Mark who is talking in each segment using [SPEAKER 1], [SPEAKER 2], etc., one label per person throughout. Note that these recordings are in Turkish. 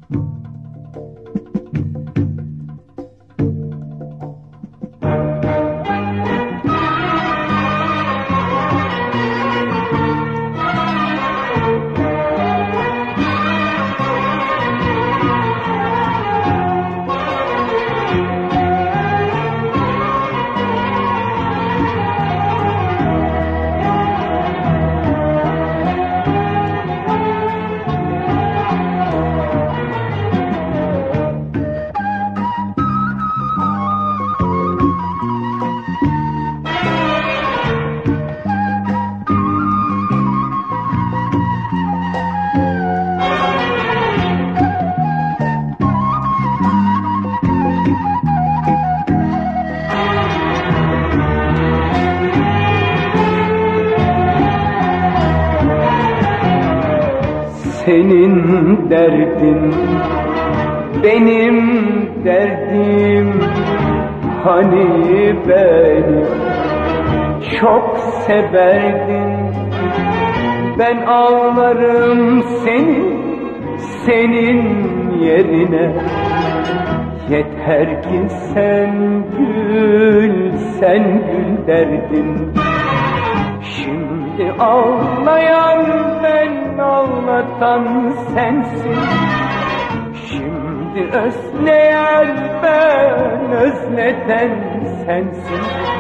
[SPEAKER 1] Senin derdin, benim derdim. Hani beni çok severdin. Ben ağlarım senin yerine. Yeter ki sen gül derdin. Şimdi ağlayan ben, ağlatan sensin. Şimdi özleyen ben, özleten sensin.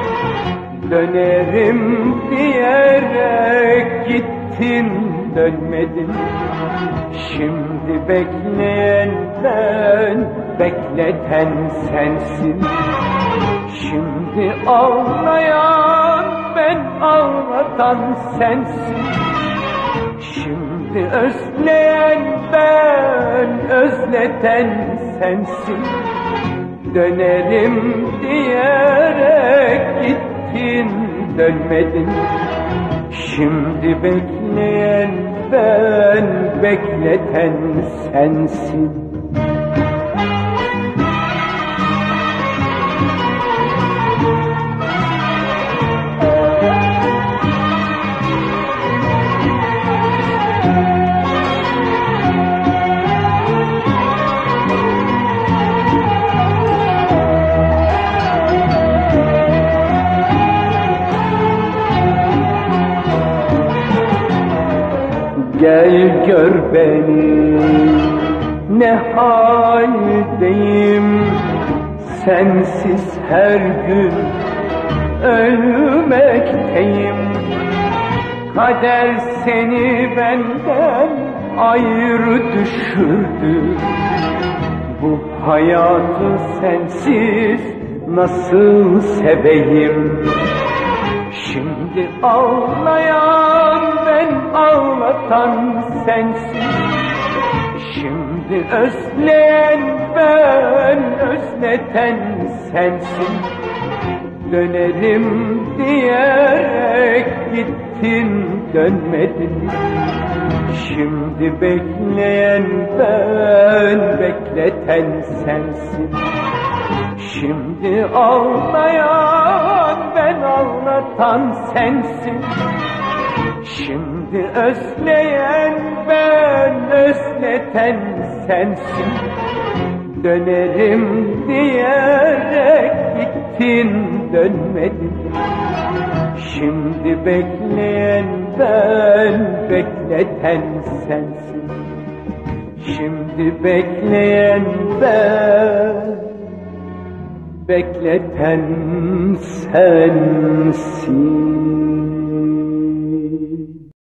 [SPEAKER 1] Dönerim diyerek gittin, dönmedin. Şimdi bekleyen ben, bekleten sensin. Şimdi ağlayan ben, ağlatan sensin. Şimdi özleyen ben, özleten sensin. Dönerim diyerek gittin, dönmedin. Şimdi bekleyen ben, bekleten sensin. Gel gör beni, ne haldeyim. Sensiz her gün ölmekteyim. Kader seni benden ayrı düşürdü. Bu hayatı sensiz nasıl seveyim? Şimdi ağlayan ben, ağlatan sensin. Şimdi özleyen ben, özleten sensin. Dönerim diyerek gittin, dönmedin. Şimdi bekleyen ben, bekleten sensin. Şimdi ağlayan ben, ağlatan sensin. Şimdi özleyen ben, özleten sensin. Dönerim diyerek gittin, dönmedin. Şimdi bekleyen ben, bekleten sensin. Şimdi bekleyen ben, bekleten sensin.